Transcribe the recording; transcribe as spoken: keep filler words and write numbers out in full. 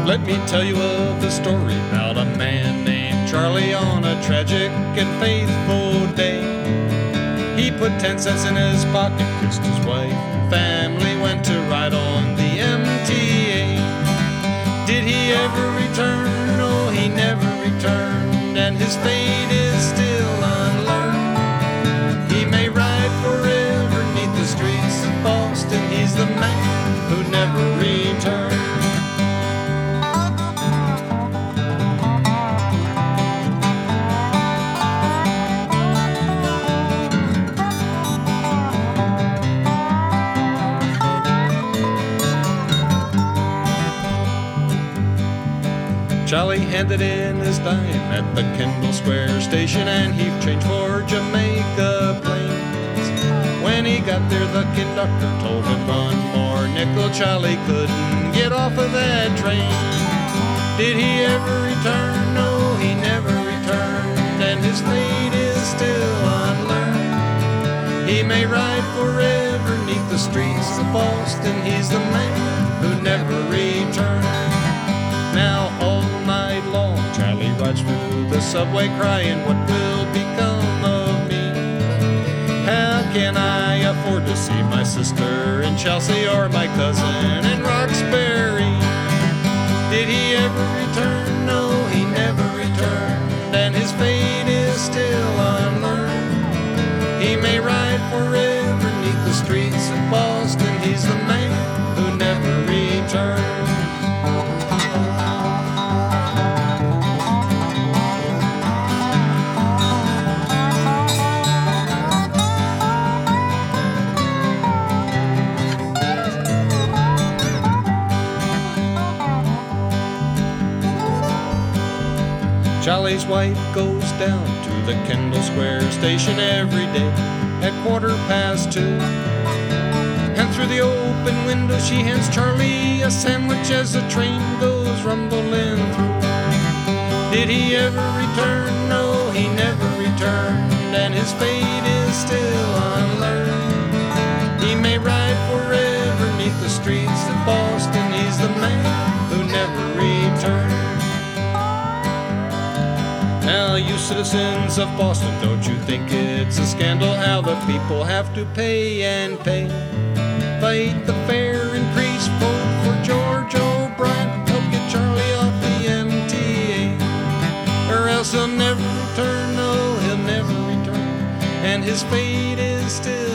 Let me tell you of the story about a man named Charlie on a tragic and faithful day. He put ten cents in his pocket, kissed his wife and family, went to ride on the M T A. Did he ever return? No, he never returned, and his fate is still unlearned. He may ride forever neath the streets of Boston. He's the man who never returned. Charlie handed in his dime at the Kendall Square station, and he changed for Jamaica Plains. When he got there, the conductor told him one more nickel. Charlie couldn't get off of that train. Did he ever return? No, he never returned, and his fate is still unlearned. He may ride forever neath the streets of Boston. He's the man who never returned. Now all night long, Charlie rides through the subway crying, what will become of me? How can I afford to see my sister in Chelsea or my cousin in Roxbury? Did he ever return? No, he never returned, and his fate is still unlearned. He may ride forever neath the streets of Boston. He's the man who never returned. Charlie's wife goes down to the Kendall Square station every day at quarter past two. And through the open window she hands Charlie a sandwich as the train goes rumbling through. Did he ever return? No, he never returned, and his fate is still unlearned. He may ride forever neath the streets of Boston. He's the man who never returned. Now, you citizens of Boston, don't you think it's a scandal how the people have to pay and pay? Fight the fare increase, vote for George O'Brien, help get Charlie off the M T A. Or else he'll never return, no, he'll never return, and his fate is still